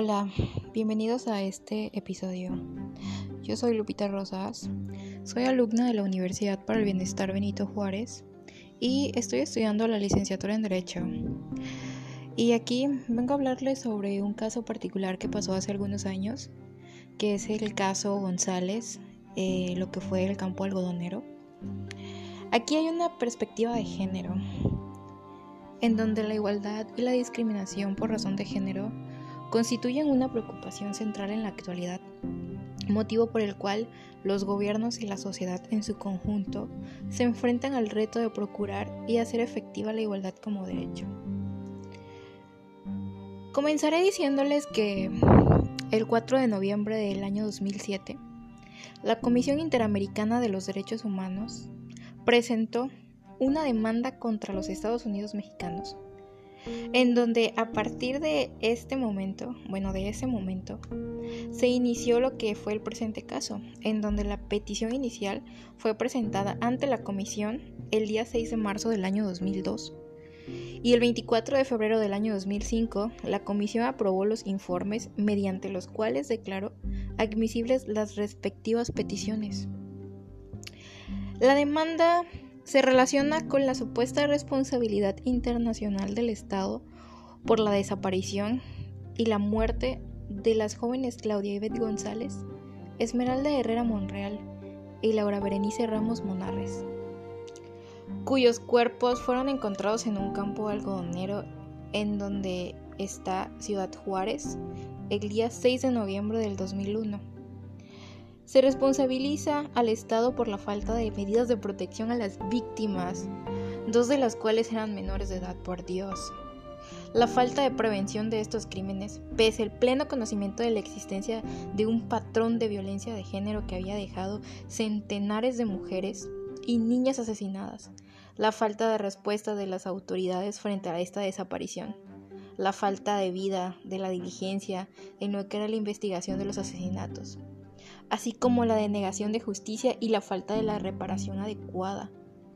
Hola, bienvenidos a este episodio. Yo soy Lupita Rosas, soy alumna de la Universidad para el Bienestar Benito Juárez y estoy estudiando la licenciatura en Derecho. Y aquí vengo a hablarles sobre un caso particular que pasó hace algunos años, que es el caso González, lo que fue el campo algodonero. Aquí hay una perspectiva de género, en donde la igualdad y la discriminación por razón de género constituyen una preocupación central en la actualidad, motivo por el cual los gobiernos y la sociedad en su conjunto se enfrentan al reto de procurar y hacer efectiva la igualdad como derecho. Comenzaré diciéndoles que el 4 de noviembre del año 2007, la Comisión Interamericana de los Derechos Humanos presentó una demanda contra los Estados Unidos mexicanos, en donde a partir de ese momento, se inició lo que fue el presente caso, en donde la petición inicial fue presentada ante la comisión el día 6 de marzo del año 2002, y el 24 de febrero del año 2005, la comisión aprobó los informes mediante los cuales declaró admisibles las respectivas peticiones. La demanda se relaciona con la supuesta responsabilidad internacional del Estado por la desaparición y la muerte de las jóvenes Claudia Ivette González, Esmeralda Herrera Monreal y Laura Berenice Ramos Monarres, cuyos cuerpos fueron encontrados en un campo algodonero en donde está Ciudad Juárez el día 6 de noviembre del 2001. Se responsabiliza al Estado por la falta de medidas de protección a las víctimas, 2 de las cuales eran menores de edad, por Dios. La falta de prevención de estos crímenes, pese al pleno conocimiento de la existencia de un patrón de violencia de género que había dejado centenares de mujeres y niñas asesinadas. La falta de respuesta de las autoridades frente a esta desaparición. La falta de vida, de la diligencia en lo que era la investigación de los asesinatos, así como la denegación de justicia y la falta de la reparación adecuada.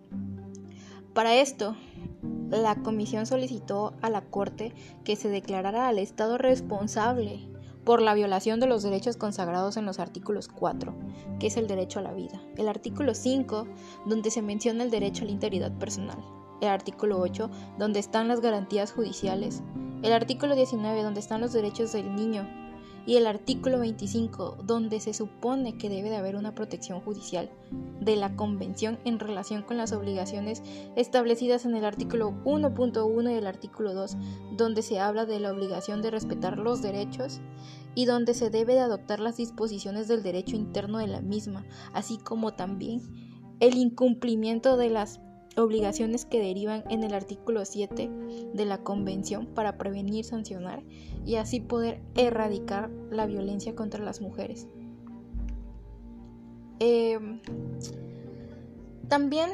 Para esto, la comisión solicitó a la Corte que se declarara al Estado responsable por la violación de los derechos consagrados en los artículos 4, que es el derecho a la vida, el artículo 5, donde se menciona el derecho a la integridad personal, el artículo 8, donde están las garantías judiciales, el artículo 19, donde están los derechos del niño, y el artículo 25, donde se supone que debe de haber una protección judicial de la Convención en relación con las obligaciones establecidas en el artículo 1.1 y el artículo 2, donde se habla de la obligación de respetar los derechos y donde se debe de adoptar las disposiciones del derecho interno de la misma, así como también el incumplimiento de las obligaciones que derivan en el artículo 7 de la Convención para prevenir, sancionar y así poder erradicar la violencia contra las mujeres. También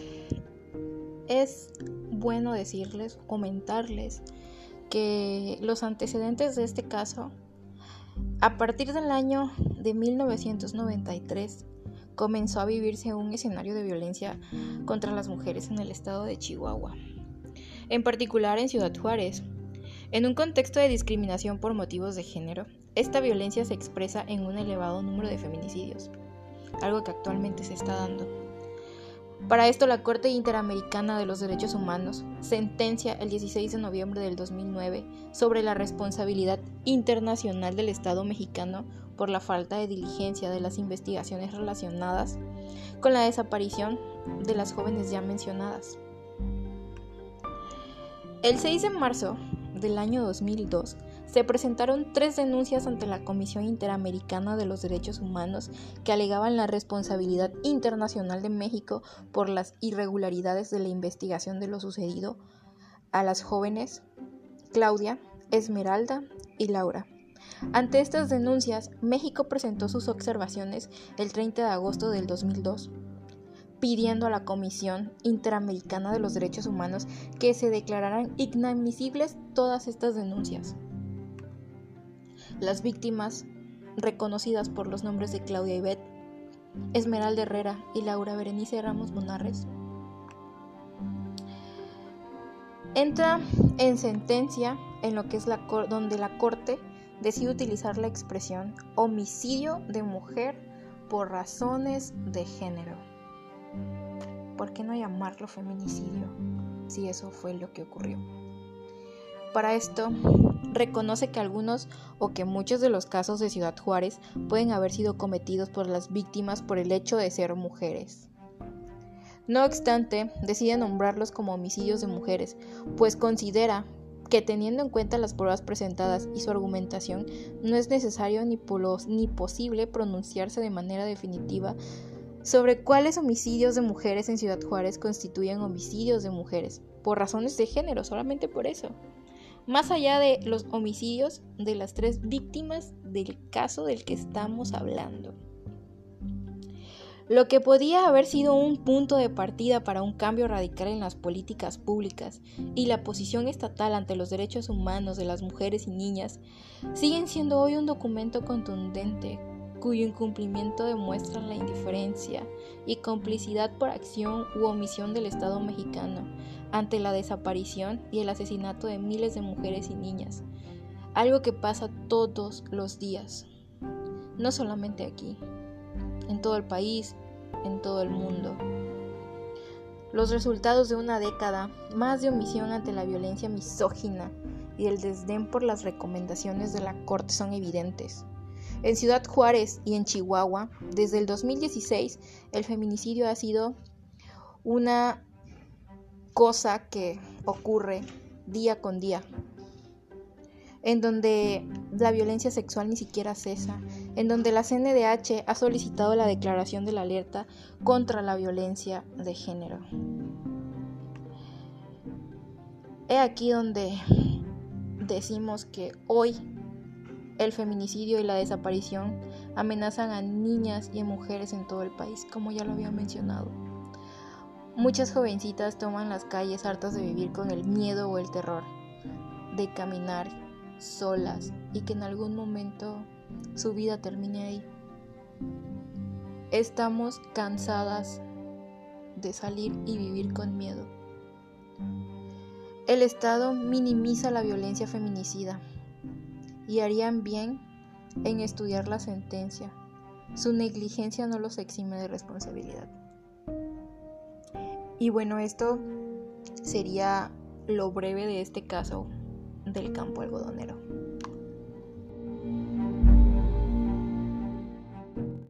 es bueno comentarles que los antecedentes de este caso, a partir del año de 1993, comenzó a vivirse un escenario de violencia contra las mujeres en el estado de Chihuahua, en particular en Ciudad Juárez. En un contexto de discriminación por motivos de género, esta violencia se expresa en un elevado número de feminicidios, algo que actualmente se está dando. Para esto, la Corte Interamericana de los Derechos Humanos sentencia el 16 de noviembre del 2009 sobre la responsabilidad internacional del Estado mexicano por la falta de diligencia de las investigaciones relacionadas con la desaparición de las jóvenes ya mencionadas. El 6 de marzo del año 2002 se presentaron 3 denuncias ante la Comisión Interamericana de los Derechos Humanos que alegaban la responsabilidad internacional de México por las irregularidades de la investigación de lo sucedido a las jóvenes Claudia, Esmeralda y Laura. Ante estas denuncias, México presentó sus observaciones el 30 de agosto del 2002, pidiendo a la Comisión Interamericana de los Derechos Humanos que se declararan inadmisibles todas estas denuncias. Las víctimas, reconocidas por los nombres de Claudia Ivette, Esmeralda Herrera y Laura Berenice Ramos Monarres, entra en sentencia en lo que es donde la Corte decide utilizar la expresión homicidio de mujer por razones de género. ¿Por qué no llamarlo feminicidio si eso fue lo que ocurrió? Para esto, reconoce que algunos o que muchos de los casos de Ciudad Juárez pueden haber sido cometidos por las víctimas por el hecho de ser mujeres. No obstante, decide nombrarlos como homicidios de mujeres, pues considera que teniendo en cuenta las pruebas presentadas y su argumentación, no es necesario ni posible pronunciarse de manera definitiva sobre cuáles homicidios de mujeres en Ciudad Juárez constituyen homicidios de mujeres, por razones de género, solamente por eso. Más allá de los homicidios de las 3 víctimas del caso del que estamos hablando. Lo que podía haber sido un punto de partida para un cambio radical en las políticas públicas y la posición estatal ante los derechos humanos de las mujeres y niñas, siguen siendo hoy un documento contundente, cuyo incumplimiento demuestra la indiferencia y complicidad por acción u omisión del Estado mexicano ante la desaparición y el asesinato de miles de mujeres y niñas, algo que pasa todos los días, no solamente aquí, en todo el país, en todo el mundo. Los resultados de una década más de omisión ante la violencia misógina y el desdén por las recomendaciones de la Corte son evidentes. En Ciudad Juárez y en Chihuahua, desde el 2016, el feminicidio ha sido una cosa que ocurre día con día, en donde la violencia sexual ni siquiera cesa, en donde la CNDH ha solicitado la declaración de la alerta contra la violencia de género. He aquí donde decimos que hoy el feminicidio y la desaparición amenazan a niñas y a mujeres en todo el país, como ya lo había mencionado. Muchas jovencitas toman las calles hartas de vivir con el miedo o el terror de caminar solas y que en algún momento su vida termine ahí. Estamos cansadas de salir y vivir con miedo. El Estado minimiza la violencia feminicida y harían bien en estudiar la sentencia. Su negligencia no los exime de responsabilidad. Y bueno, esto sería lo breve de este caso del campo algodonero.